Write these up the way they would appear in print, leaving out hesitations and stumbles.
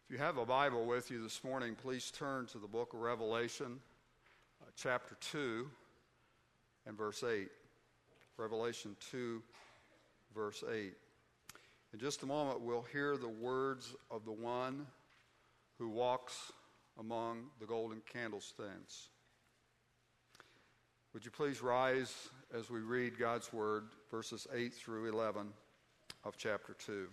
If you have a Bible with you this morning, please turn to the book of Revelation, chapter 2 and verse 8. Revelation 2, verse 8. In just a moment, we'll hear the words of the one who walks among the golden candlestands. Would you please rise as we read God's word, verses 8 through 11 of chapter 2.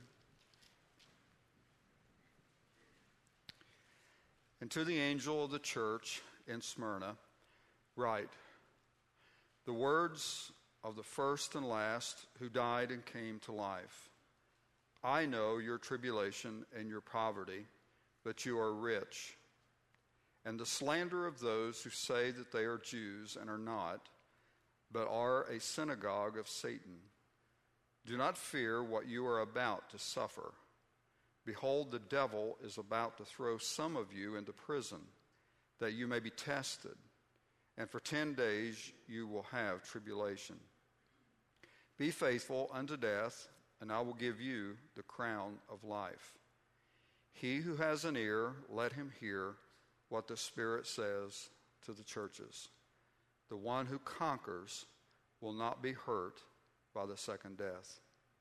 And to the angel of the church in Smyrna, write, the words of the first and last who died and came to life. I know your tribulation and your poverty, but you are rich. And the slander of those who say that they are Jews and are not, but are a synagogue of Satan. Do not fear what you are about to suffer. Behold, the devil is about to throw some of you into prison, that you may be tested, and for 10 days you will have tribulation. Be faithful unto death, and I will give you the crown of life. He who has an ear, let him hear what the Spirit says to the churches. The one who conquers will not be hurt by the second death.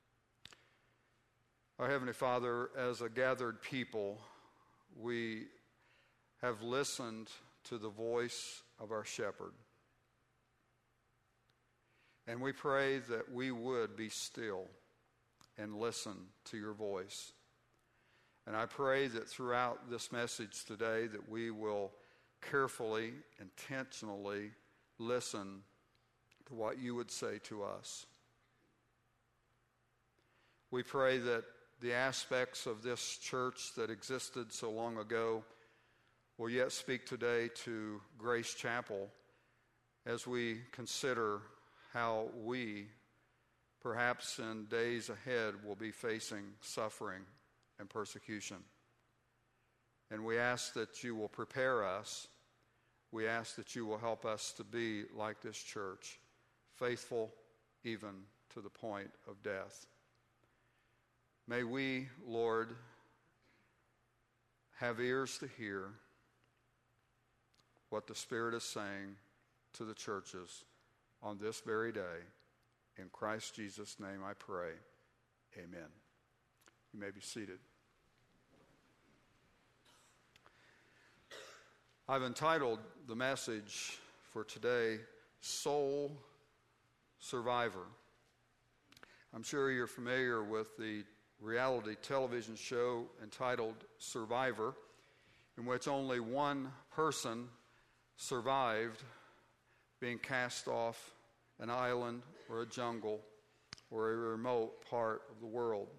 Our Heavenly Father, as a gathered people, we have listened to the voice of our shepherd. And we pray that we would be still and listen to your voice. And I pray that throughout this message today that we will carefully, intentionally listen to what you would say to us. We pray that the aspects of this church that existed so long ago will yet speak today to Grace Chapel as we consider how we, perhaps in days ahead, will be facing suffering and persecution. And we ask that you will prepare us. We ask that you will help us to be like this church, faithful even to the point of death. May we, Lord, have ears to hear what the Spirit is saying to the churches on this very day. In Christ Jesus' name I pray. Amen. You may be seated. I've entitled the message for today, Soul Survivor. I'm sure you're familiar with the reality television show entitled Survivor, in which only one person survived being cast off an island or a jungle or a remote part of the world.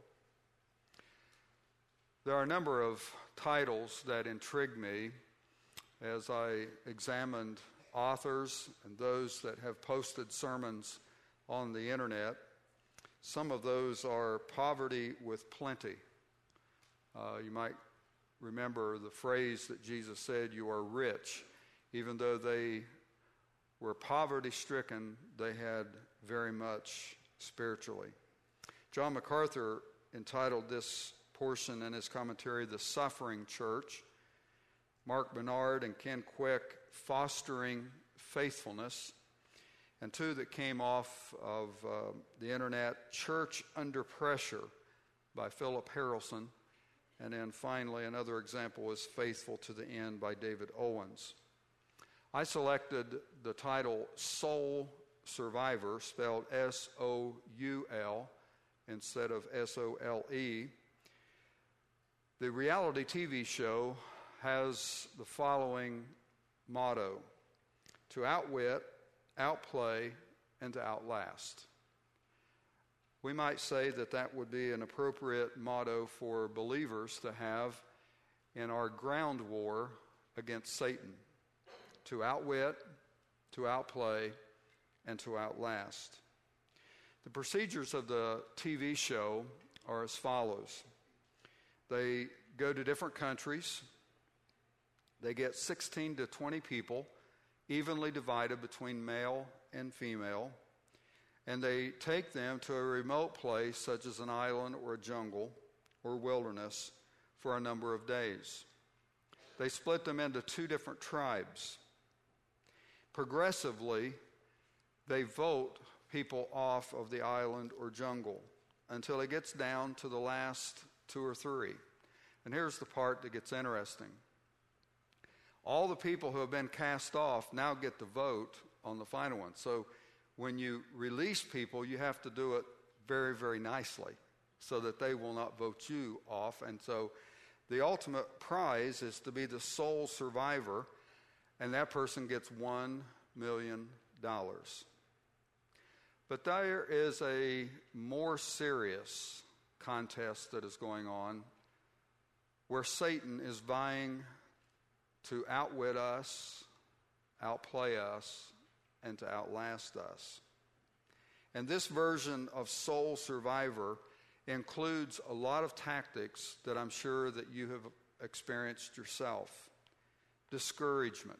There are a number of titles that intrigue me as I examined authors and those that have posted sermons on the internet. Some of those are poverty with plenty. You might remember the phrase that Jesus said, you are rich. Even though they were poverty-stricken, they had very much spiritually. John MacArthur entitled this portion in his commentary, The Suffering Church. Mark Bernard and Ken Quick, Fostering Faithfulness. And two that came off of the internet, Church Under Pressure by Philip Harrelson. And then finally, another example is Faithful to the End by David Owens. I selected the title Soul Survivor, spelled S-O-U-L instead of S-O-L-E. The reality TV show has the following motto: to outwit, outplay, and to outlast. We might say that that would be an appropriate motto for believers to have in our ground war against Satan: to outwit, to outplay, and to outlast. The procedures of the TV show are as follows. They go to different countries. They get 16 to 20 people, evenly divided between male and female, and they take them to a remote place such as an island or a jungle or wilderness for a number of days. They split them into two different tribes. Progressively, they vote people off of the island or jungle until it gets down to the last two or three. And here's the part that gets interesting. All the people who have been cast off now get the vote on the final one. So when you release people, you have to do it very, very nicely so that they will not vote you off. And so the ultimate prize is to be the sole survivor, and that person gets $1 million. But there is a more serious contest that is going on where Satan is vying to outwit us, outplay us, and to outlast us. And this version of sole survivor includes a lot of tactics that I'm sure that you have experienced yourself. Discouragement.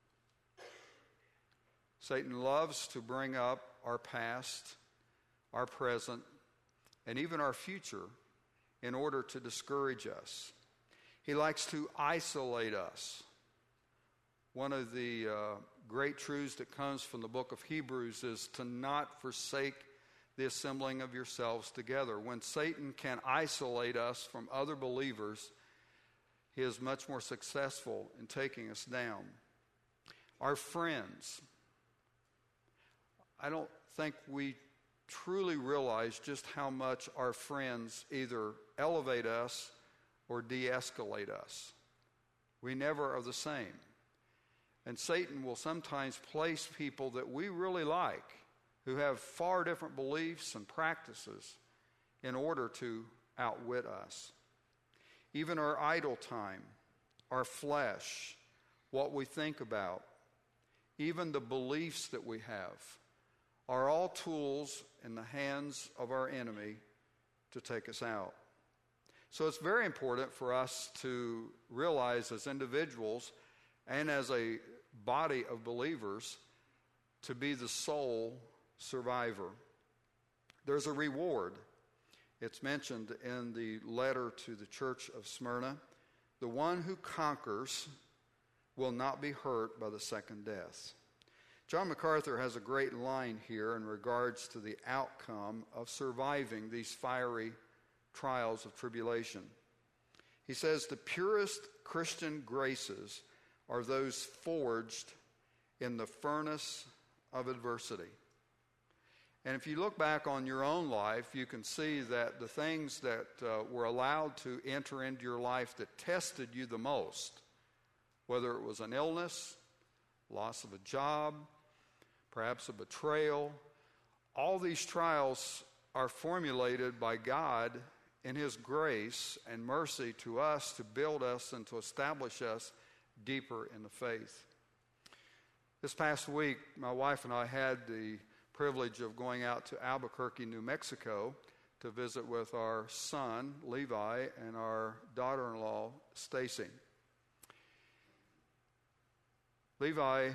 Satan loves to bring up our past, our present, and even our future in order to discourage us. He likes to isolate us. One of the great truths that comes from the book of Hebrews is to not forsake the assembling of yourselves together. When Satan can isolate us from other believers, he is much more successful in taking us down. Our friends. I don't think we truly realize just how much our friends either elevate us or de-escalate us. We never are the same. And Satan will sometimes place people that we really like, who have far different beliefs and practices, in order to outwit us. Even our idle time, our flesh, what we think about, even the beliefs that we have, are all tools in the hands of our enemy to take us out. So it's very important for us to realize as individuals and as a body of believers to be the sole survivor. There's a reward. It's mentioned in the letter to the church of Smyrna. The one who conquers will not be hurt by the second death. John MacArthur has a great line here in regards to the outcome of surviving these fiery trials of tribulation. He says, the purest Christian graces are those forged in the furnace of adversity. And if you look back on your own life, you can see that the things that were allowed to enter into your life that tested you the most, whether it was an illness, loss of a job, perhaps a betrayal, all these trials are formulated by God in His grace and mercy to us to build us and to establish us deeper in the faith. This past week, my wife and I had the privilege of going out to Albuquerque, New Mexico, to visit with our son, Levi, and our daughter-in-law, Stacy. Levi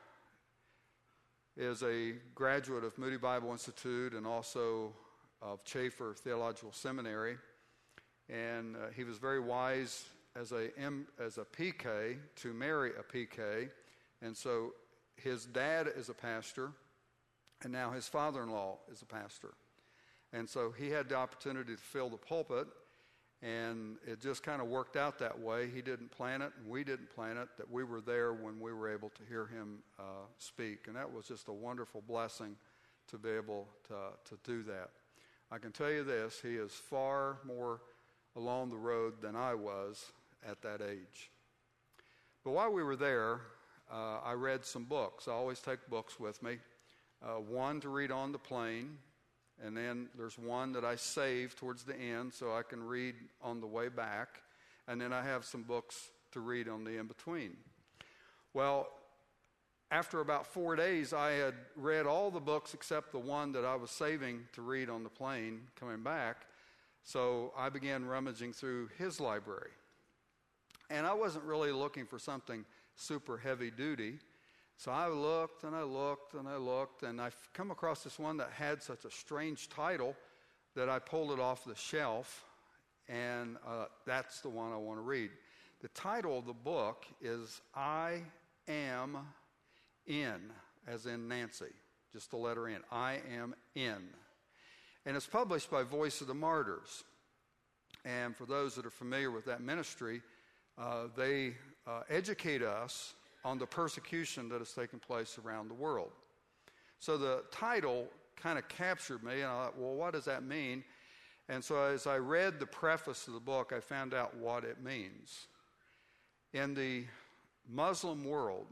is a graduate of Moody Bible Institute and also of Chafer Theological Seminary. And he was very wise as a PK to marry a PK. And so his dad is a pastor, and now his father-in-law is a pastor. And so he had the opportunity to fill the pulpit, and it just kind of worked out that way. He didn't plan it, and we didn't plan it, that we were there when we were able to hear him speak. And that was just a wonderful blessing to be able to do that. I can tell you this, he is far more along the road than I was at that age. But while we were there, I read some books. I always take books with me. One to read on the plane, and then there's one that I save towards the end so I can read on the way back, and then I have some books to read on the in-between. Well, after about 4 days, I had read all the books except the one that I was saving to read on the plane coming back, so I began rummaging through his library. And I wasn't really looking for something super heavy-duty, so I looked and I looked and I looked, and I come across this one that had such a strange title that I pulled it off the shelf, and that's the one I want to read. The title of the book is I Am In, as in Nancy, just the letter N. I Am In. And it's published by Voice of the Martyrs. And for those that are familiar with that ministry, they educate us on the persecution that has taken place around the world. So the title kind of captured me, and I thought, well, what does that mean? And so as I read the preface of the book, I found out what it means. In the Muslim world,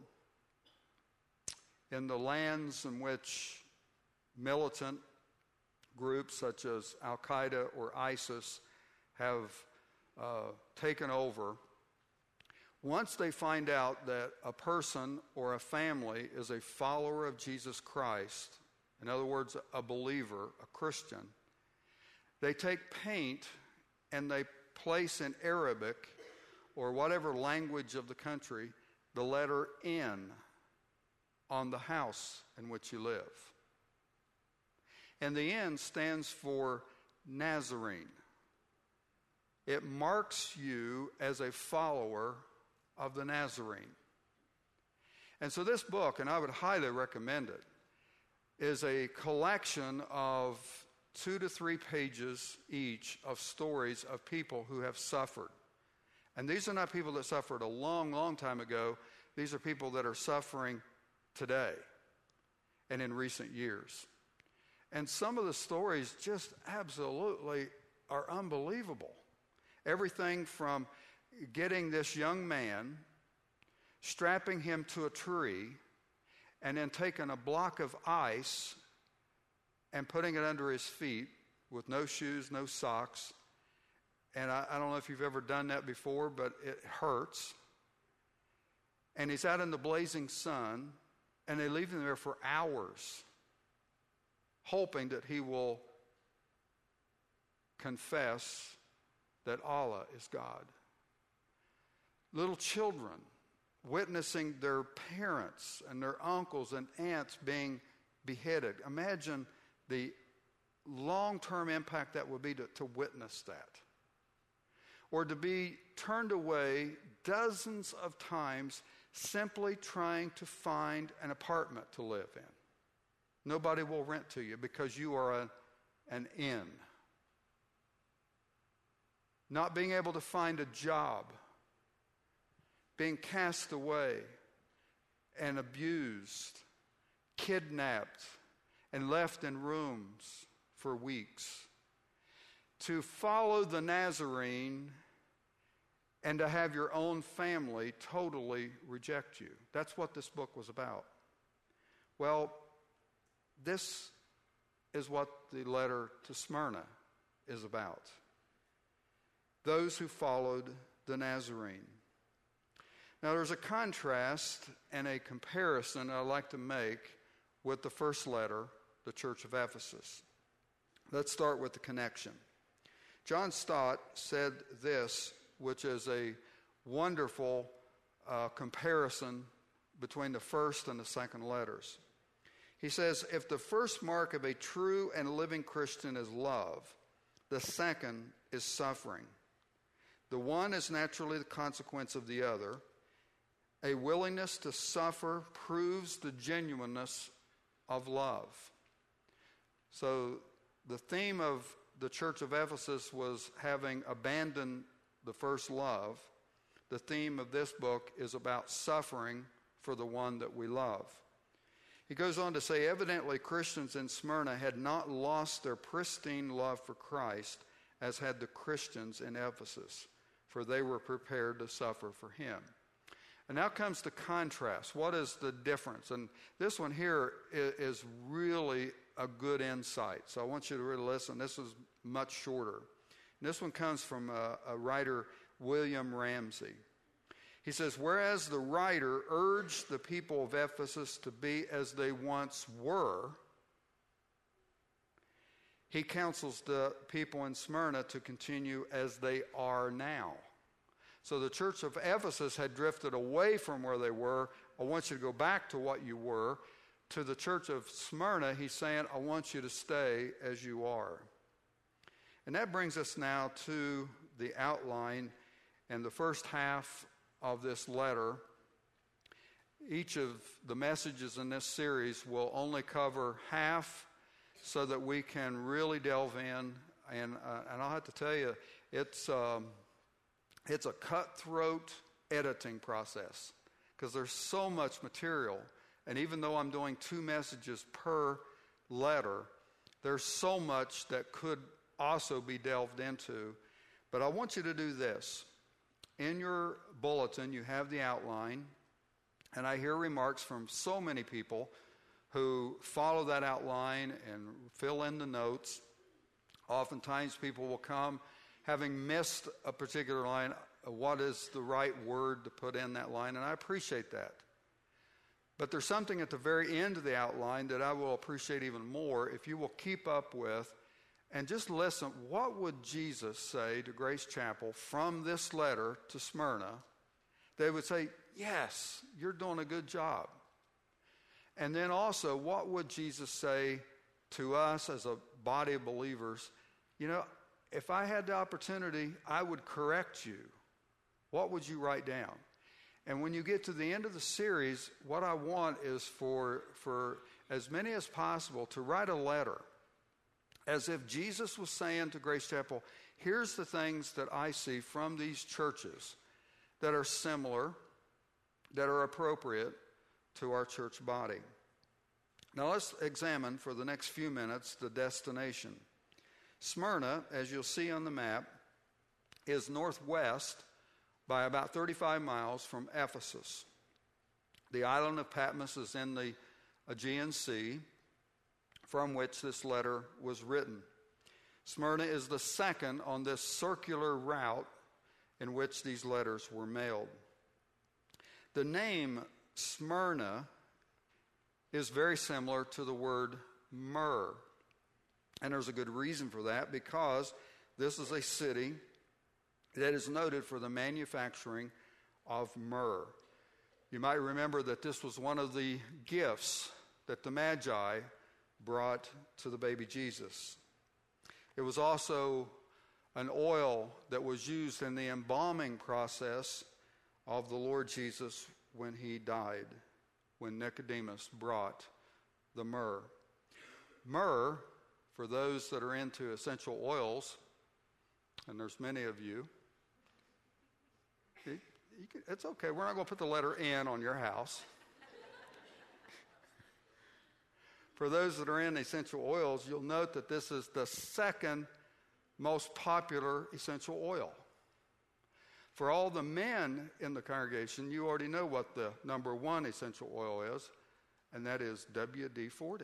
in the lands in which militant groups such as Al-Qaeda or ISIS have taken over, once they find out that a person or a family is a follower of Jesus Christ, in other words, a believer, a Christian, they take paint and they place in Arabic or whatever language of the country the letter N on the house in which you live. And the N stands for Nazarene. It marks you as a follower of the Nazarene. And so this book, and I would highly recommend it, is a collection of 2 to 3 pages each of stories of people who have suffered. And these are not people that suffered a long, long time ago. These are people that are suffering today and in recent years. And some of the stories just absolutely are unbelievable. Everything from getting this young man, strapping him to a tree, and then taking a block of ice and putting it under his feet with no shoes, no socks. And I don't know if you've ever done that before, but it hurts. And he's out in the blazing sun, and they leave him there for hours, hoping that he will confess that Allah is God. Little children witnessing their parents and their uncles and aunts being beheaded. Imagine the long-term impact that would be to witness that. Or to be turned away dozens of times simply trying to find an apartment to live in. Nobody will rent to you because you are an inn. Not being able to find a job, being cast away and abused, kidnapped, and left in rooms for weeks. To follow the Nazarene and to have your own family totally reject you. That's what this book was about. Well, this is what the letter to Smyrna is about. Those who followed the Nazarene. Now, there's a contrast and a comparison I'd like to make with the first letter, the Church of Ephesus. Let's start with the connection. John Stott said this, which is a wonderful comparison between the first and the second letters. He says, if the first mark of a true and living Christian is love, the second is suffering. The one is naturally the consequence of the other. A willingness to suffer proves the genuineness of love. So the theme of the Church of Ephesus was having abandoned the first love. The theme of this book is about suffering for the one that we love. He goes on to say, evidently Christians in Smyrna had not lost their pristine love for Christ as had the Christians in Ephesus, for they were prepared to suffer for him. And now comes the contrast. What is the difference? And this one here is really a good insight. So I want you to really listen. This is much shorter. And this one comes from a writer, William Ramsey. He says, whereas the writer urged the people of Ephesus to be as they once were, he counsels the people in Smyrna to continue as they are now. So the church of Ephesus had drifted away from where they were. I want you to go back to what you were. To the church of Smyrna, he's saying, I want you to stay as you are. And that brings us now to the outline and the first half of this letter. Each of the messages in this series will only cover half so that we can really delve in. And I'll have to tell you, it's a cutthroat editing process because there's so much material. And even though I'm doing 2 messages per letter, there's so much that could also be delved into. But I want you to do this. In your bulletin, you have the outline, and I hear remarks from so many people who follow that outline and fill in the notes. Oftentimes people will come having missed a particular line. What is the right word to put in that line? And I appreciate that. But there's something at the very end of the outline that I will appreciate even more if you will keep up with and just listen. What would Jesus say to Grace Chapel from this letter to Smyrna? They would say, yes, you're doing a good job. And then also, what would Jesus say to us as a body of believers? You know, if I had the opportunity, I would correct you. What would you write down? And when you get to the end of the series, what I want is for as many as possible to write a letter as if Jesus was saying to Grace Chapel, here's the things that I see from these churches that are similar, that are appropriate to our church body. Now let's examine for the next few minutes the destination. Smyrna, as you'll see on the map, is northwest by about 35 miles from Ephesus. The island of Patmos is in the Aegean Sea, from which this letter was written. Smyrna is the second on this circular route in which these letters were mailed. The name Smyrna is very similar to the word myrrh. And there's a good reason for that, because this is a city that is noted for the manufacturing of myrrh. You might remember that this was one of the gifts that the Magi brought to the baby Jesus. It was also an oil that was used in the embalming process of the Lord Jesus when he died, when Nicodemus brought the myrrh. Myrrh, for those that are into essential oils, and there's many of you, it's okay. We're not going to put the letter N on your house. For those that are in essential oils, you'll note that this is the second most popular essential oil. For all the men in the congregation, you already know what the number 1 essential oil is, and that is WD-40.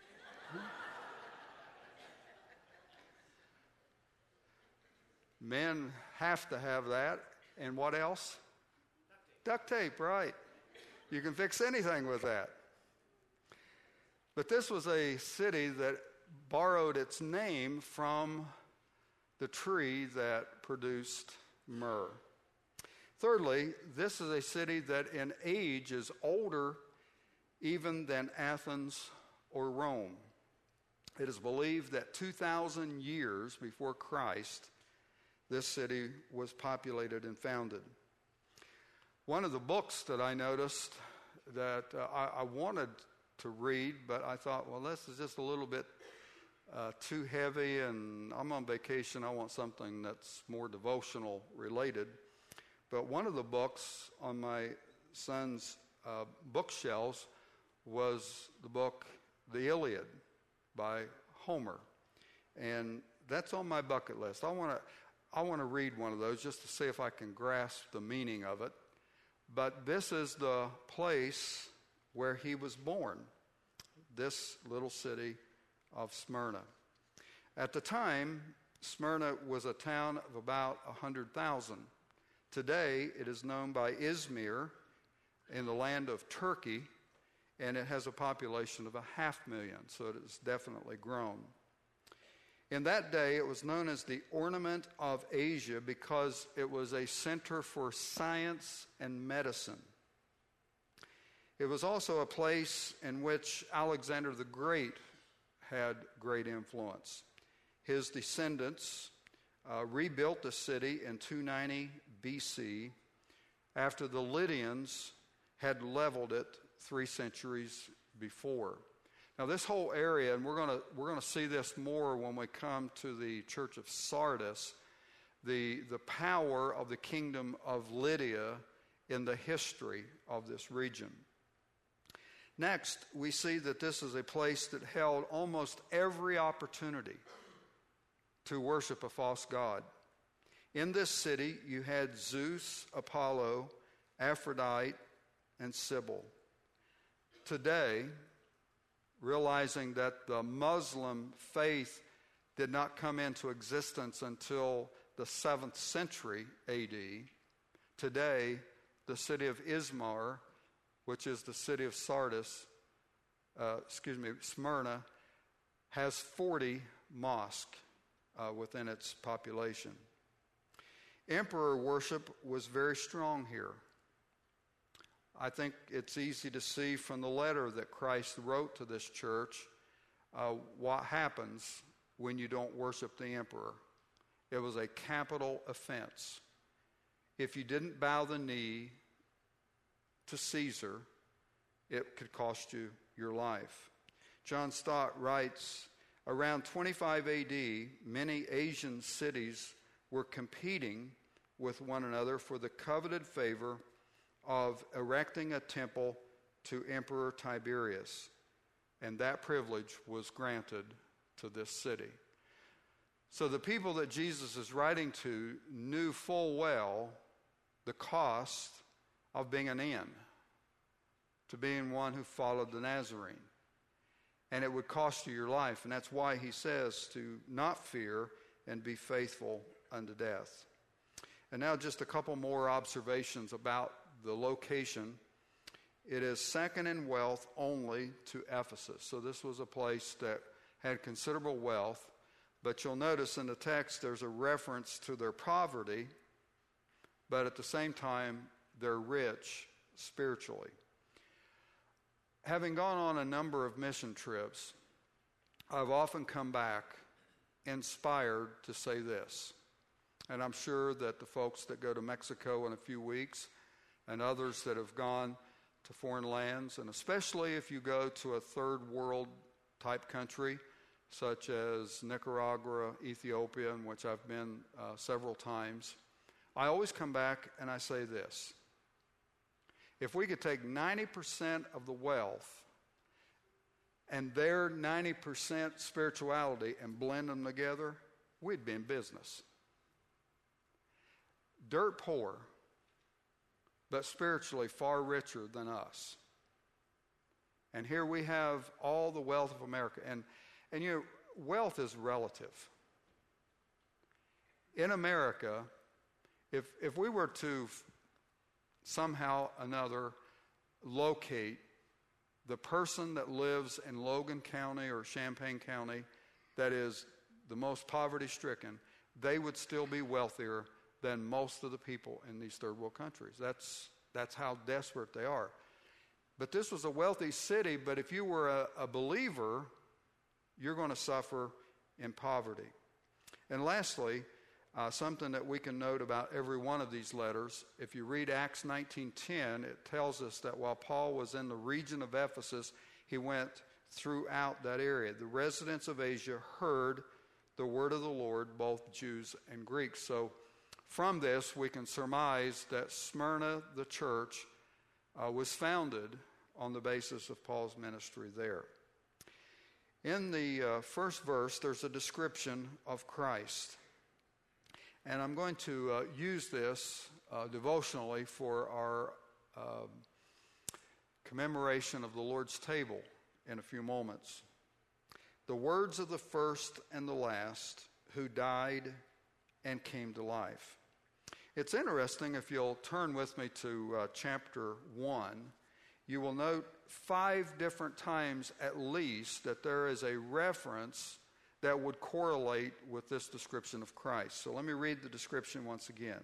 Men have to have that. And what else? Duct tape, right. You can fix anything with that. But this was a city that borrowed its name from the tree that produced myrrh. Thirdly, this is a city that in age is older even than Athens or Rome. It is believed that 2,000 years before Christ, this city was populated and founded. One of the books that I noticed that I wanted to read, but I thought, well, this is just a little bit too heavy, and I'm on vacation. I want something that's more devotional related. But one of the books on my son's bookshelves was the book The Iliad by Homer. And that's on my bucket list. I want to read one of those just to see if I can grasp the meaning of it. But this is the place where he was born, this little city of Smyrna. At the time, Smyrna was a town of about 100,000. Today, it is known by Izmir in the land of Turkey, and it has a population of 500,000, so it has definitely grown. In that day, it was known as the Ornament of Asia because it was a center for science and medicine. It was also a place in which Alexander the Great had great influence. His descendants rebuilt the city in 290 BC after the Lydians had leveled it 3 centuries before. Now, this whole area, and we're going to see this more when we come to the church of Sardis, the power of the kingdom of Lydia in the history of this region. Next, we see that this is a place that held almost every opportunity to worship a false god. In this city, you had Zeus, Apollo, Aphrodite, and Sybil. Today, realizing that the Muslim faith did not come into existence until the 7th century A.D., today, the city of Izmir, which is the city of Smyrna, has 40 mosques within its population. Emperor worship was very strong here. I think it's easy to see from the letter that Christ wrote to this church what happens when you don't worship the emperor. It was a capital offense. If you didn't bow the knee to Caesar, it could cost you your life. John Stott writes, around 25 A.D., many Asian cities were competing with one another for the coveted favor of erecting a temple to Emperor Tiberius, and that privilege was granted to this city. So the people that Jesus is writing to knew full well the cost of being an in, to being one who followed the Nazarene. And it would cost you your life, and that's why he says to not fear and be faithful unto death. And now just a couple more observations about the location. It is second in wealth only to Ephesus. So this was a place that had considerable wealth, but you'll notice in the text there's a reference to their poverty, but at the same time they're rich spiritually. Having gone on a number of mission trips, I've often come back inspired to say this. And I'm sure that the folks that go to Mexico in a few weeks and others that have gone to foreign lands, and especially if you go to a third world type country such as Nicaragua, Ethiopia, in which I've been several times, I always come back and I say this. If we could take 90% of the wealth and their 90% spirituality and blend them together, we'd be in business. Dirt poor, but spiritually far richer than us. And here we have all the wealth of America. And you know, wealth is relative. In America, if we were to somehow or another locate the person that lives in Logan County or Champaign County that is the most poverty-stricken, they would still be wealthier than most of the people in these third world countries. That's how desperate they are. But this was a wealthy city, but if you were a believer, you're going to suffer in poverty. And lastly, something that we can note about every one of these letters, if you read Acts 19:10, it tells us that while Paul was in the region of Ephesus, he went throughout that area. The residents of Asia heard the word of the Lord, both Jews and Greeks. So from this, we can surmise that Smyrna, the church, was founded on the basis of Paul's ministry there. In the first verse, there's a description of Christ. And I'm going to use this devotionally for our commemoration of the Lord's table in a few moments. The words of the first and the last who died and came to life. It's interesting, if you'll turn with me to chapter 1, you will note 5 different times at least that there is a reference that would correlate with this description of Christ. So let me read the description once again.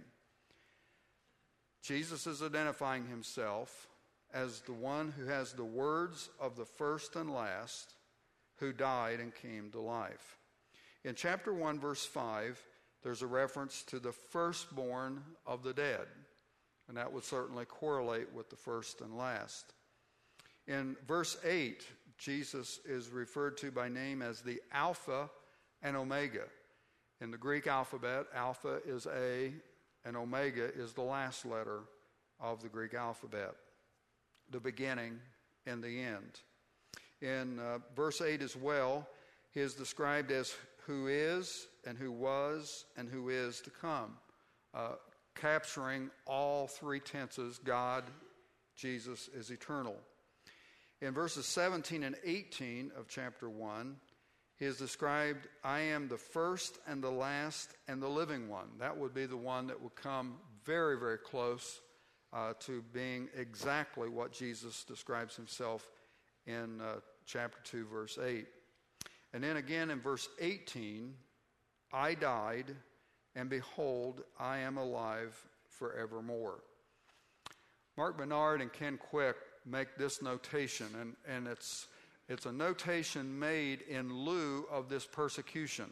Jesus is identifying himself as the one who has the words of the first and last who died and came to life. In chapter 1, verse 5, there's a reference to the firstborn of the dead. And that would certainly correlate with the first and last. In verse 8, Jesus is referred to by name as the Alpha and Omega. In the Greek alphabet, Alpha is A and Omega is the last letter of the Greek alphabet, the beginning and the end. In verse 8 as well, he is described as who is and who was and who is to come, capturing all three tenses. God, Jesus is eternal. In verses 17 and 18 of chapter 1, he is described, I am the first and the last and the living one. That would be the one that would come very, very close to being exactly what Jesus describes himself in chapter 2, verse 8. And then again in verse 18, I died, and behold, I am alive forevermore. Mark Bernard and Ken Quick make this notation, and it's a notation made in lieu of this persecution.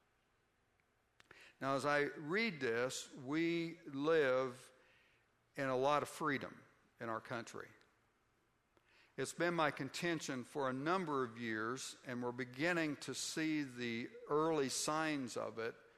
Now, as I read this, we live in a lot of freedom in our country. It's been my contention for a number of years, and we're beginning to see the early signs of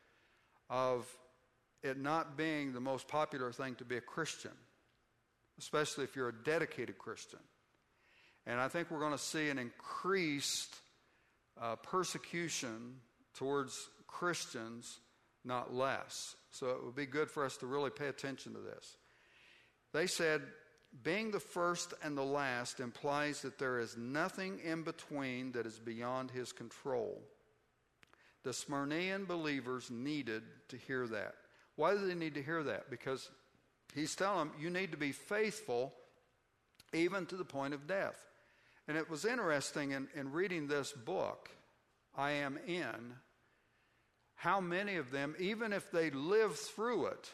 it not being the most popular thing to be a Christian, especially if you're a dedicated Christian. And I think we're going to see an increased persecution towards Christians, not less. So it would be good for us to really pay attention to this. They said, being the first and the last implies that there is nothing in between that is beyond his control. The Smyrnaean believers needed to hear that. Why do they need to hear that? Because he's telling them, you need to be faithful even to the point of death. And it was interesting in reading this book, I Am In, how many of them, even if they lived through it,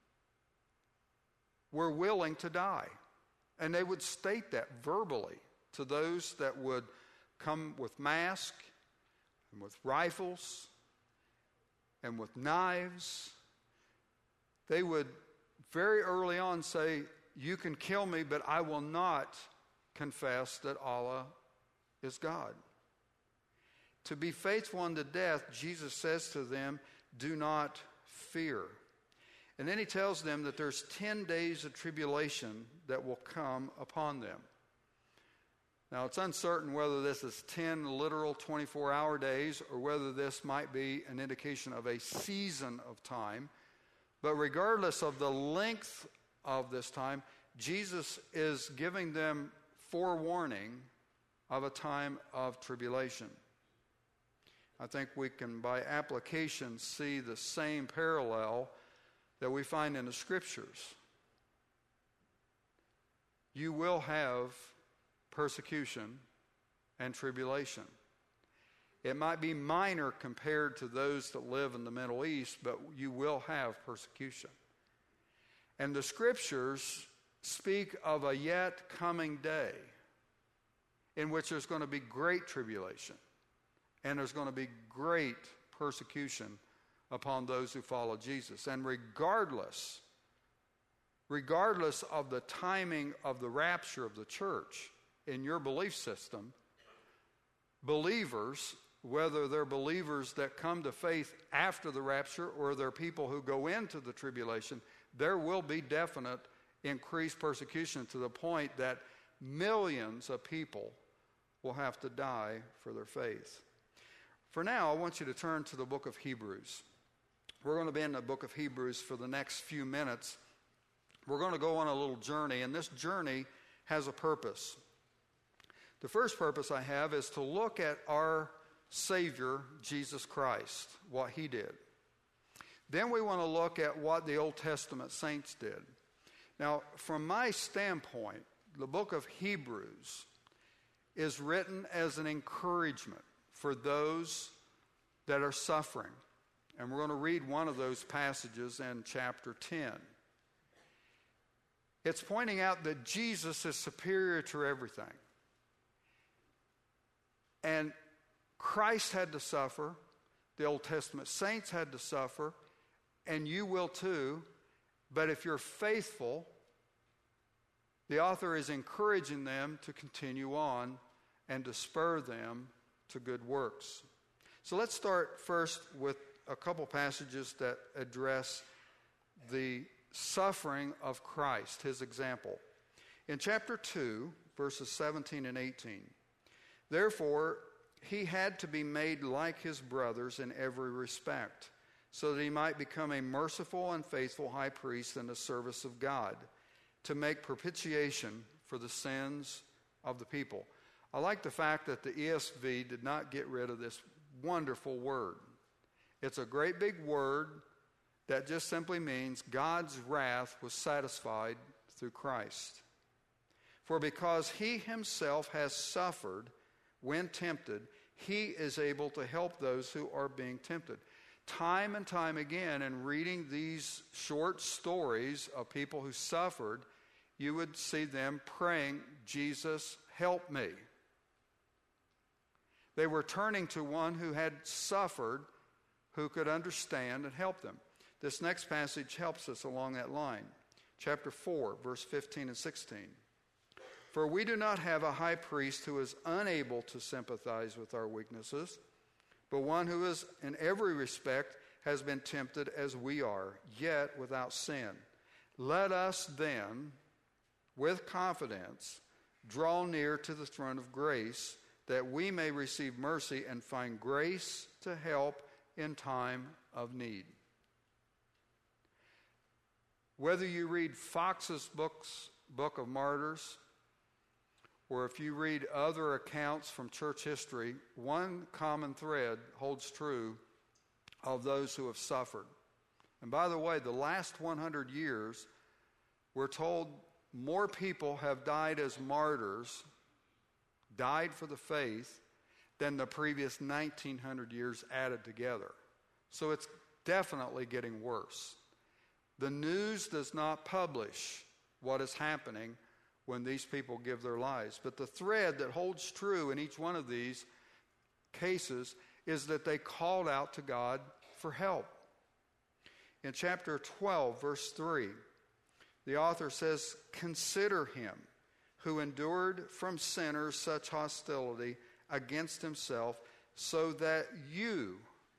were willing to die. And they would state that verbally to those that would come with masks and with rifles and with knives. They would very early on say, you can kill me, but I will not confess that Allah is God. To be faithful unto death, Jesus says to them, do not fear. And then he tells them that there's 10 days of tribulation that will come upon them. Now, it's uncertain whether this is 10 literal 24-hour days or whether this might be an indication of a season of time. But regardless of the length of this time, Jesus is giving them forewarning of a time of tribulation. I think we can, by application, see the same parallel that we find in the Scriptures. You will have persecution and tribulation. It might be minor compared to those that live in the Middle East, but you will have persecution. And the Scriptures speak of a yet coming day in which there's going to be great tribulation and there's going to be great persecution upon those who follow Jesus. And regardless of the timing of the rapture of the church in your belief system, believers, whether they're believers that come to faith after the rapture or they're people who go into the tribulation, there will be definite increased persecution to the point that millions of people will have to die for their faith. For now, I want you to turn to the book of Hebrews. We're going to be in the book of Hebrews for the next few minutes. We're going to go on a little journey, and this journey has a purpose. The first purpose I have is to look at our Savior, Jesus Christ, what he did. Then we want to look at what the Old Testament saints did. Now, from my standpoint, the book of Hebrews is written as an encouragement for those that are suffering. And we're going to read one of those passages in chapter 10. It's pointing out that Jesus is superior to everything. And Christ had to suffer. The Old Testament saints had to suffer. and you will too. But if you're faithful, the author is encouraging them to continue on and to spur them to good works. So let's start first with a couple passages that address the suffering of Christ, his example. In chapter 2, verses 17 and 18, therefore, he had to be made like his brothers in every respect, so that he might become a merciful and faithful high priest in the service of God, to make propitiation for the sins of the people. I like the fact that the ESV did not get rid of this wonderful word. It's a great big word that just simply means God's wrath was satisfied through Christ. For because he himself has suffered when tempted, he is able to help those who are being tempted. Time and time again, in reading these short stories of people who suffered, you would see them praying, Jesus, help me. They were turning to one who had suffered, who could understand and help them. This next passage helps us along that line. Chapter 4, verse 15 and 16. For we do not have a high priest who is unable to sympathize with our weaknesses, but one who is in every respect has been tempted as we are, yet without sin. Let us then, with confidence, draw near to the throne of grace, that we may receive mercy and find grace to help in time of need. Whether you read Fox's Book of Martyrs, or if you read other accounts from church history, one common thread holds true of those who have suffered. And by the way, the last 100 years, we're told more people have died as martyrs, died for the faith, than the previous 1900 years added together. So it's definitely getting worse. The news does not publish what is happening when these people give their lives. But the thread that holds true in each one of these cases is that they called out to God for help. In chapter 12, verse 3, the author says, consider him who endured from sinners such hostility against himself, so that you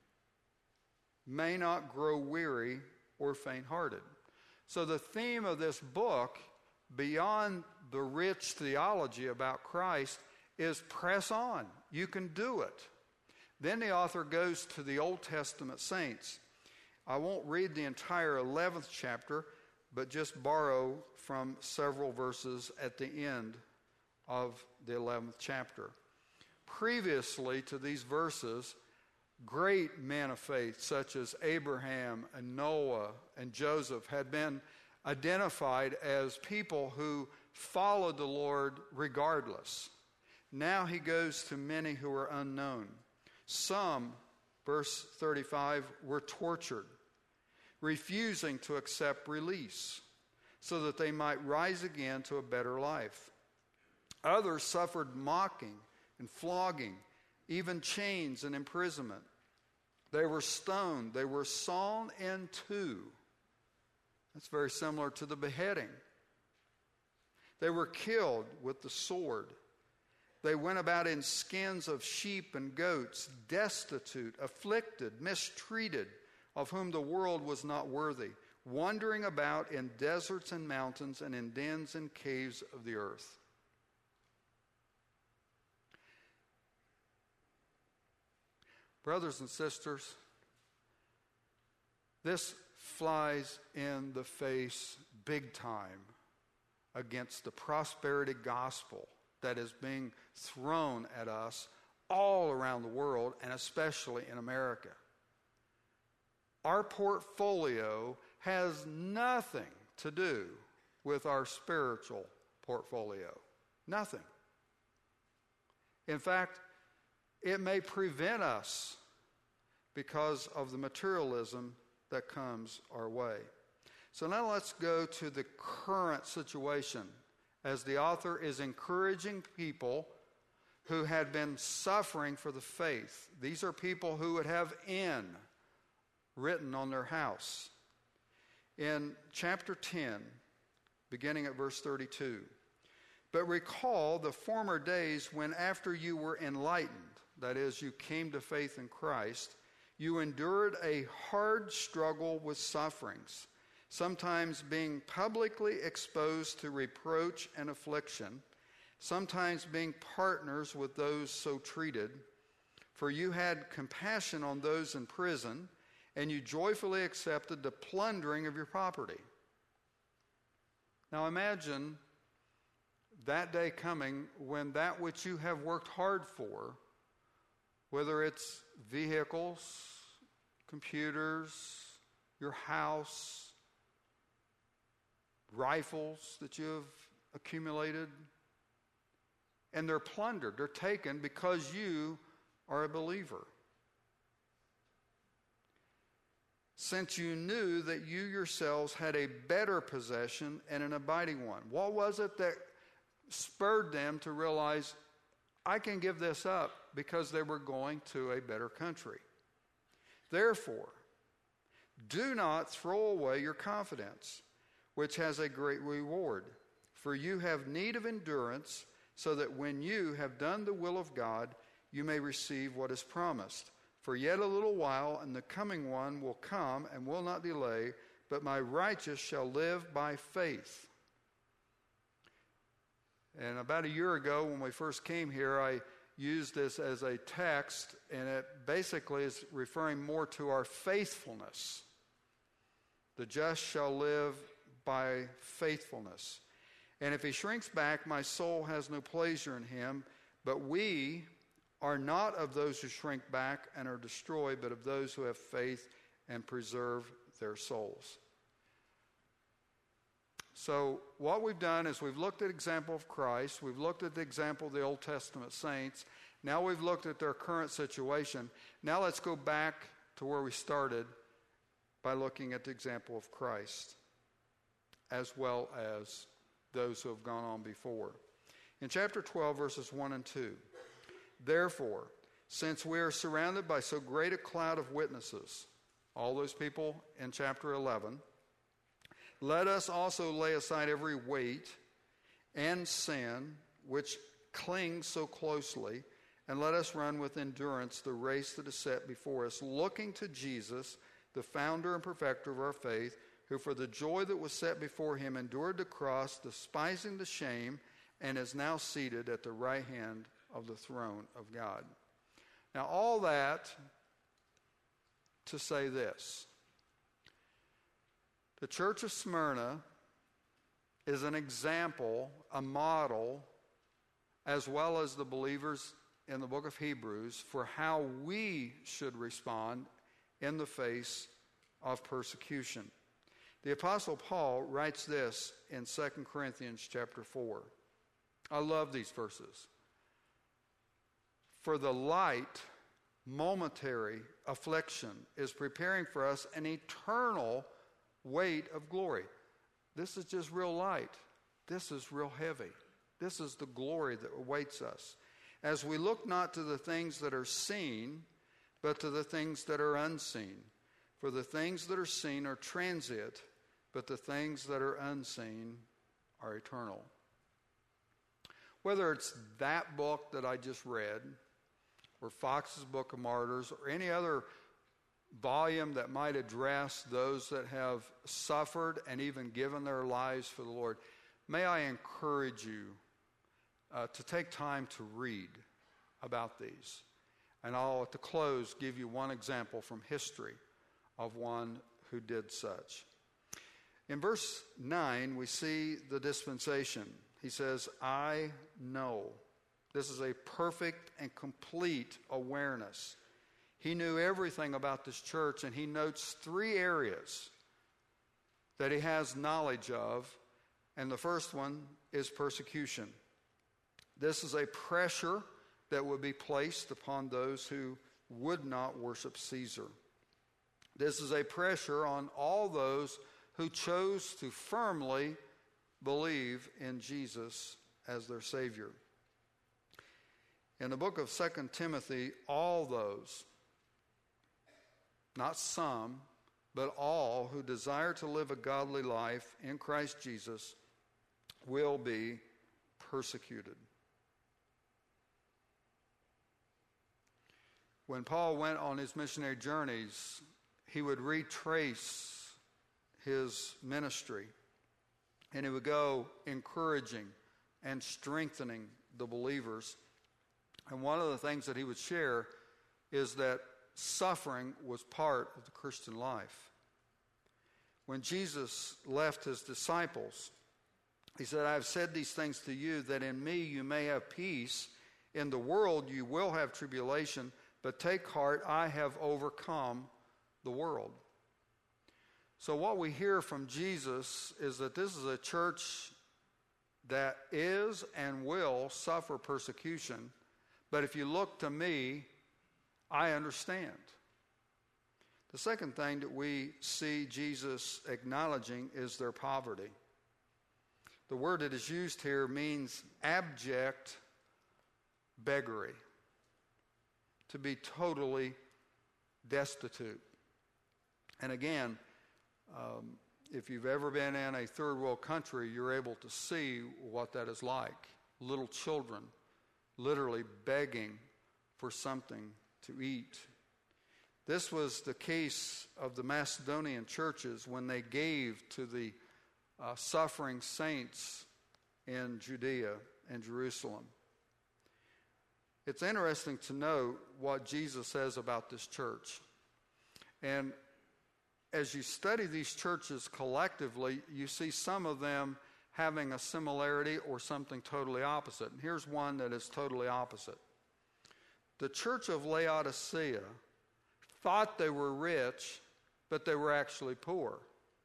may not grow weary or faint-hearted. So the theme of this book, beyond the rich theology about Christ, is press on. You can do it. Then the author goes to the Old Testament saints. I won't read the entire 11th chapter, but just borrow from several verses at the end of the 11th chapter. Previously to these verses, great men of faith such as Abraham and Noah and Joseph had been identified as people who followed the Lord regardless. Now he goes to many who are unknown. Some, verse 35, were tortured, refusing to accept release so that they might rise again to a better life. Others suffered mocking and flogging, even chains and imprisonment. They were stoned. They were sawn in two. That's very similar to the beheading. They were killed with the sword. They went about in skins of sheep and goats, destitute, afflicted, mistreated, of whom the world was not worthy, wandering about in deserts and mountains and in dens and caves of the earth. Brothers and sisters, this flies in the face big time against the prosperity gospel that is being thrown at us all around the world, and especially in America. Our portfolio has nothing to do with our spiritual portfolio. Nothing. In fact, it may prevent us because of the materialism that comes our way. So now let's go to the current situation as the author is encouraging people who had been suffering for the faith. These are people who would have "N" written on their house. in chapter 10, beginning at verse 32. But recall the former days when after you were enlightened, that is, you came to faith in Christ, you endured a hard struggle with sufferings, sometimes being publicly exposed to reproach and affliction, sometimes being partners with those so treated. For you had compassion on those in prison, and you joyfully accepted the plundering of your property. Now imagine that day coming when that which you have worked hard for, whether it's vehicles, computers, your house, rifles that you have accumulated, and they're plundered, they're taken because you are a believer. Since you knew that you yourselves had a better possession and an abiding one. What was it that spurred them to realize, I can give this up? Because they were going to a better country. Therefore, do not throw away your confidence, which has a great reward. For you have need of endurance, so that when you have done the will of God, you may receive what is promised. For yet a little while, and the coming one will come and will not delay, but my righteous shall live by faith. And about a year ago, when we first came here, I used this as a text, and it basically is referring more to our faithfulness. The just shall live by faithfulness. And if he shrinks back, my soul has no pleasure in him. But we are not of those who shrink back and are destroyed, but of those who have faith and preserve their souls. So what we've done is we've looked at the example of Christ. We've looked at the example of the Old Testament saints. Now we've looked at their current situation. Now let's go back to where we started by looking at the example of Christ, as well as those who have gone on before. In chapter 12, verses 1 and 2, therefore, since we are surrounded by so great a cloud of witnesses, all those people in chapter 11, let us also lay aside every weight and sin which clings so closely, and let us run with endurance the race that is set before us, looking to Jesus, the founder and perfecter of our faith, who for the joy that was set before him endured the cross, despising the shame, and is now seated at the right hand of the throne of God. Now, all that to say this. The church of Smyrna is an example, a model, as well as the believers in the book of Hebrews, for how we should respond in the face of persecution. The Apostle Paul writes this in 2 Corinthians chapter 4. I love these verses. For the light, momentary affliction is preparing for us an eternal weight of glory. This is just real light. This is real heavy. This is the glory that awaits us. As we look not to the things that are seen, but to the things that are unseen. For the things that are seen are transient, but the things that are unseen are eternal. Whether it's that book that I just read, or Fox's Book of Martyrs, or any other volume that might address those that have suffered and even given their lives for the Lord, may I encourage you to take time to read about these. And I'll, at the close, give you one example from history of one who did such. In verse 9, we see the dispensation. He says, I know. This is a perfect and complete awareness. He knew everything about this church, and he notes 3 areas that he has knowledge of, and the first one is persecution. This is a pressure that would be placed upon those who would not worship Caesar. This is a pressure on all those who chose to firmly believe in Jesus as their Savior. In the book of 2 Timothy, all those, not some, but all who desire to live a godly life in Christ Jesus will be persecuted. When Paul went on his missionary journeys, he would retrace his ministry, and he would go encouraging and strengthening the believers. And one of the things that he would share is that suffering was part of the Christian life. When Jesus left his disciples, he said, "I have said these things to you, that in me you may have peace. In the world you will have tribulation, but take heart, I have overcome the world." So what we hear from Jesus is that this is a church that is and will suffer persecution, but if you look to me, I understand. The second thing that we see Jesus acknowledging is their poverty. The word that is used here means abject beggary, to be totally destitute. And again, if you've ever been in a third world country, you're able to see what that is like. Little children literally begging for something to eat. This was the case of the Macedonian churches when they gave to the suffering saints in Judea and Jerusalem. It's interesting to note what Jesus says about this church. And as you study these churches collectively, you see some of them having a similarity or something totally opposite. And here's one that is totally opposite. The church of Laodicea thought they were rich, but they were actually poor.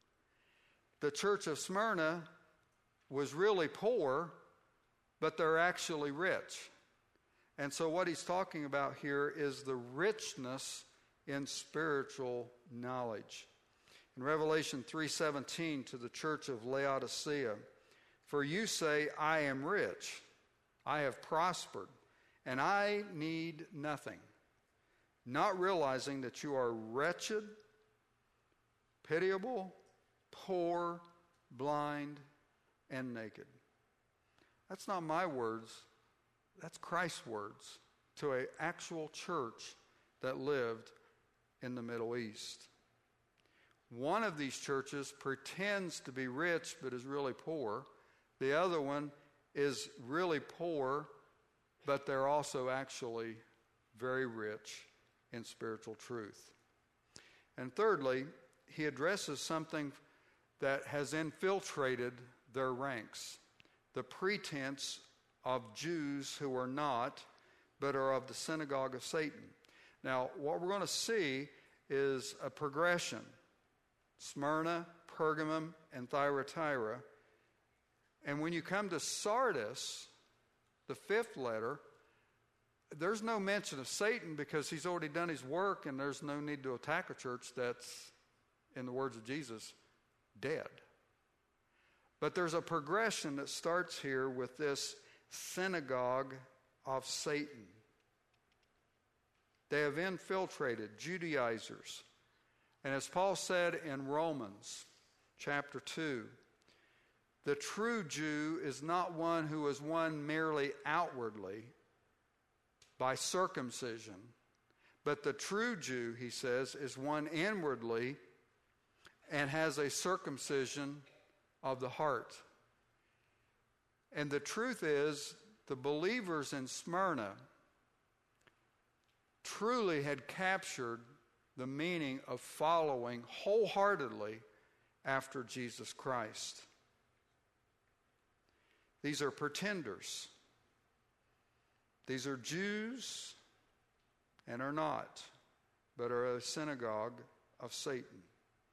The church of Smyrna was really poor, but they're actually rich. And so what he's talking about here is the richness in spiritual knowledge. In Revelation 3:17 to the church of Laodicea, "For you say, I am rich, I have prospered, and I need nothing, not realizing that you are wretched, pitiable, poor, blind, and naked." That's not my words. That's Christ's words to an actual church that lived in the Middle East. One of these churches pretends to be rich but is really poor. The other one is really poor, but they're also actually very rich in spiritual truth. And thirdly, he addresses something that has infiltrated their ranks, the pretense of Jews who are not, but are of the synagogue of Satan. Now, what we're going to see is a progression. Smyrna, Pergamum, and Thyatira. And when you come to Sardis, the fifth letter, there's no mention of Satan because he's already done his work, and there's no need to attack a church that's, in the words of Jesus, dead. But there's a progression that starts here with this synagogue of Satan. They have infiltrated, Judaizers. And as Paul said in Romans chapter 2, the true Jew is not one who is one merely outwardly by circumcision, but the true Jew, he says, is one inwardly and has a circumcision of the heart. And the truth is, the believers in Smyrna truly had captured the meaning of following wholeheartedly after Jesus Christ. These are pretenders. These are Jews and are not, but are a synagogue of Satan.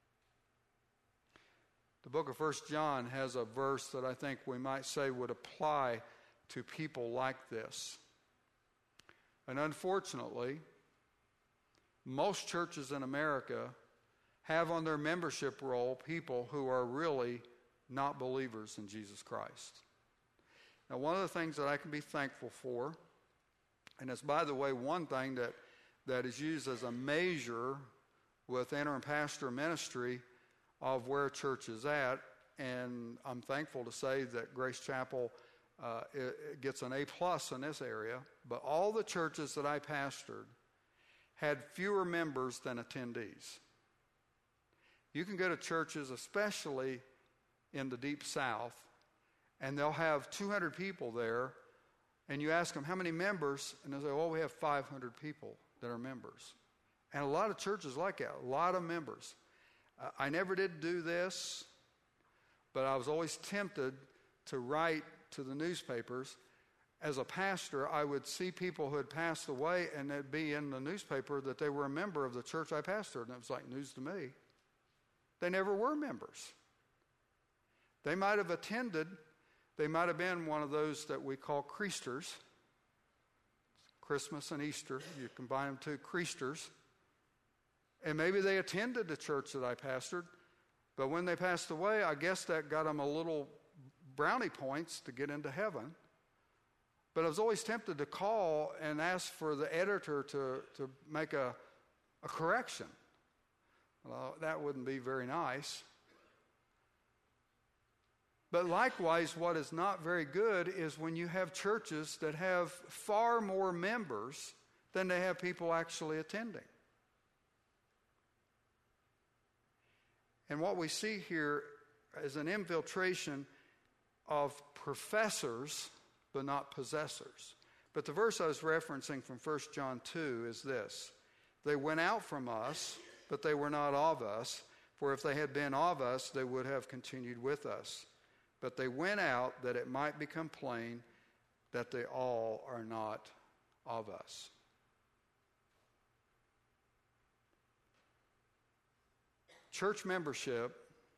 The book of 1 John has a verse that I think we might say would apply to people like this. And unfortunately, most churches in America have on their membership roll people who are really not believers in Jesus Christ. Now, one of the things that I can be thankful for, and it's, by the way, one thing that is used as a measure with interim pastor ministry of where church is at, and I'm thankful to say that Grace Chapel it gets an A+ in this area, but all the churches that I pastored had fewer members than attendees. You can go to churches, especially in the Deep South, and they'll have 200 people there, and you ask them, how many members? And they'll say, well, we have 500 people that are members. And a lot of churches like that, a lot of members. I never did do this, but I was always tempted to write to the newspapers. As a pastor, I would see people who had passed away, and it'd be in the newspaper that they were a member of the church I pastored, and it was like news to me. They never were members. They might have attended. They might have been one of those that we call creasters. Christmas and Easter, you combine them two, creasters. And maybe they attended the church that I pastored, but when they passed away, I guess that got them a little brownie points to get into heaven. But I was always tempted to call and ask for the editor to make a correction. Well, that wouldn't be very nice. But likewise, what is not very good is when you have churches that have far more members than they have people actually attending. And what we see here is an infiltration of professors, but not possessors. But the verse I was referencing from 1 John 2 is this: they went out from us, but they were not of us. For if they had been of us, they would have continued with us. But they went out that it might become plain that they all are not of us. Church membership,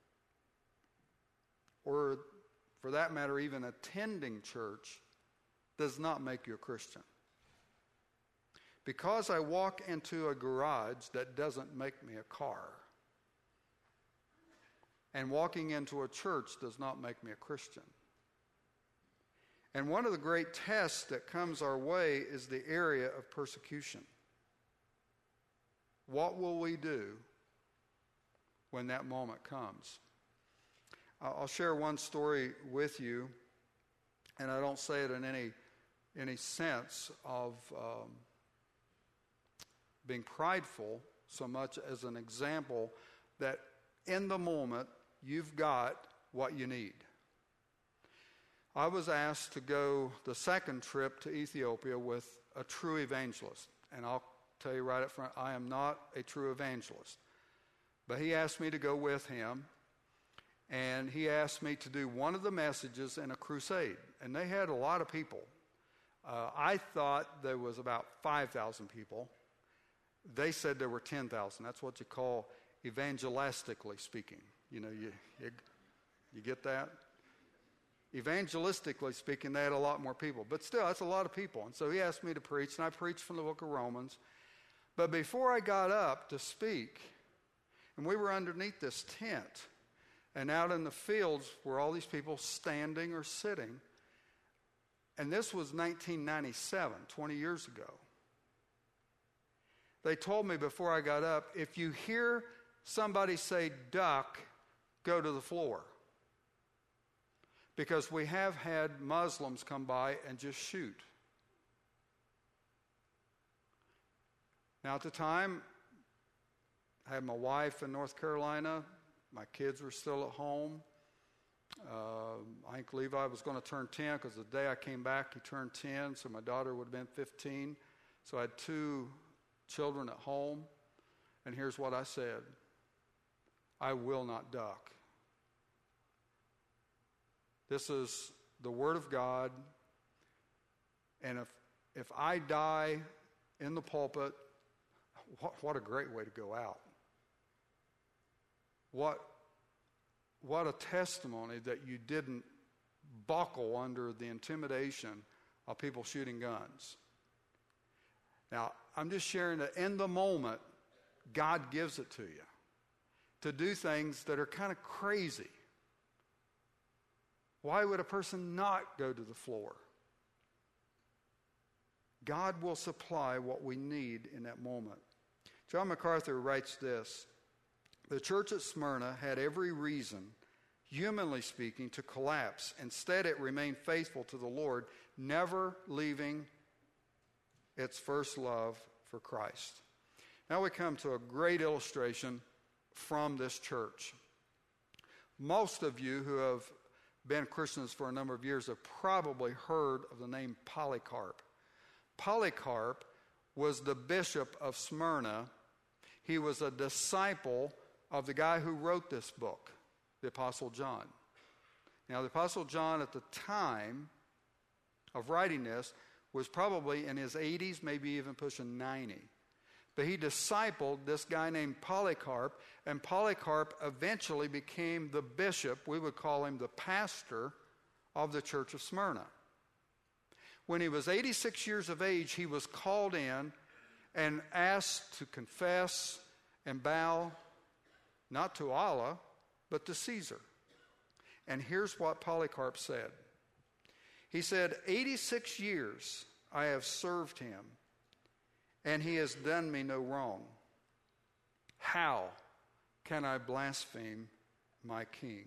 or for that matter, even attending church, does not make you a Christian. Because I walk into a garage, that doesn't make me a car. And walking into a church does not make me a Christian. And one of the great tests that comes our way is the area of persecution. What will we do when that moment comes? I'll share one story with you, and I don't say it in any sense of being prideful so much as an example that in the moment you've got what you need. I was asked to go the second trip to Ethiopia with a true evangelist, and I'll tell you right up front, I am not a true evangelist. But he asked me to go with him, and he asked me to do one of the messages in a crusade. And they had a lot of people. I thought there was about 5,000 people. They said there were 10,000. That's what you call evangelistically speaking. You know, you get that? Evangelistically speaking, they had a lot more people. But still, that's a lot of people. And so he asked me to preach, and I preached from the book of Romans. But before I got up to speak, and we were underneath this tent, and out in the fields were all these people standing or sitting. And this was 1997, 20 years ago. They told me before I got up, if you hear somebody say duck, go to the floor. Because we have had Muslims come by and just shoot. Now at the time, I had my wife in North Carolina. My kids were still at home. I think Levi was going to turn 10 because the day I came back, he turned 10, so my daughter would have been 15. So I had 2 children at home, and here's what I said: I will not duck. This is the Word of God, and if I die in the pulpit, what a great way to go out. What a testimony that you didn't buckle under the intimidation of people shooting guns. Now, I'm just sharing that in the moment, God gives it to you to do things that are kind of crazy. Why would a person not go to the floor? God will supply what we need in that moment. John MacArthur writes this: "The church at Smyrna had every reason, humanly speaking, to collapse. Instead, it remained faithful to the Lord, never leaving its first love for Christ." Now we come to a great illustration from this church. Most of you who have been Christians for a number of years have probably heard of the name Polycarp. Polycarp was the bishop of Smyrna. He was a disciple of the guy who wrote this book, the Apostle John. Now, the Apostle John at the time of writing this was probably in his 80s, maybe even pushing 90. But he discipled this guy named Polycarp, and Polycarp eventually became the bishop, we would call him the pastor, of the church of Smyrna. When he was 86 years of age, he was called in and asked to confess and bow not to Allah, but to Caesar. And here's what Polycarp said. He said, 86 years I have served him, and he has done me no wrong. How can I blaspheme my king?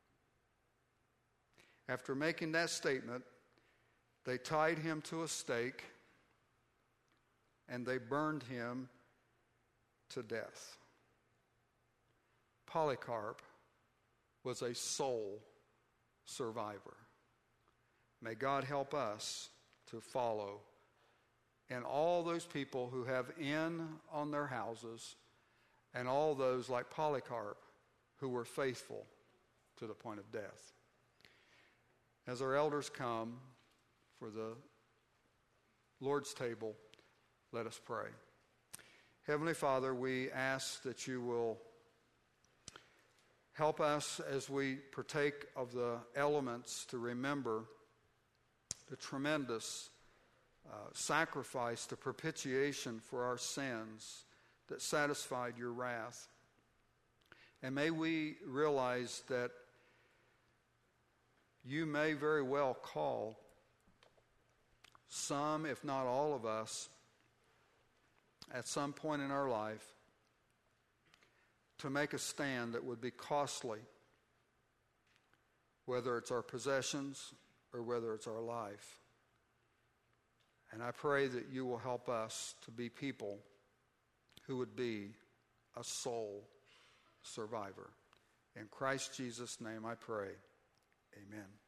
After making that statement, they tied him to a stake and they burned him to death. Polycarp was a soul survivor. May God help us to follow, and all those people who have inn on their houses, and all those like Polycarp who were faithful to the point of death. As our elders come for the Lord's table, let us pray. Heavenly Father, we ask that you will help us as we partake of the elements to remember the tremendous sacrifice, the propitiation for our sins that satisfied your wrath. And may we realize that you may very well call some, if not all of us, at some point in our life to make a stand that would be costly, whether it's our possessions or whether it's our life. And I pray that you will help us to be people who would be a soul survivor. In Christ Jesus' name I pray. Amen.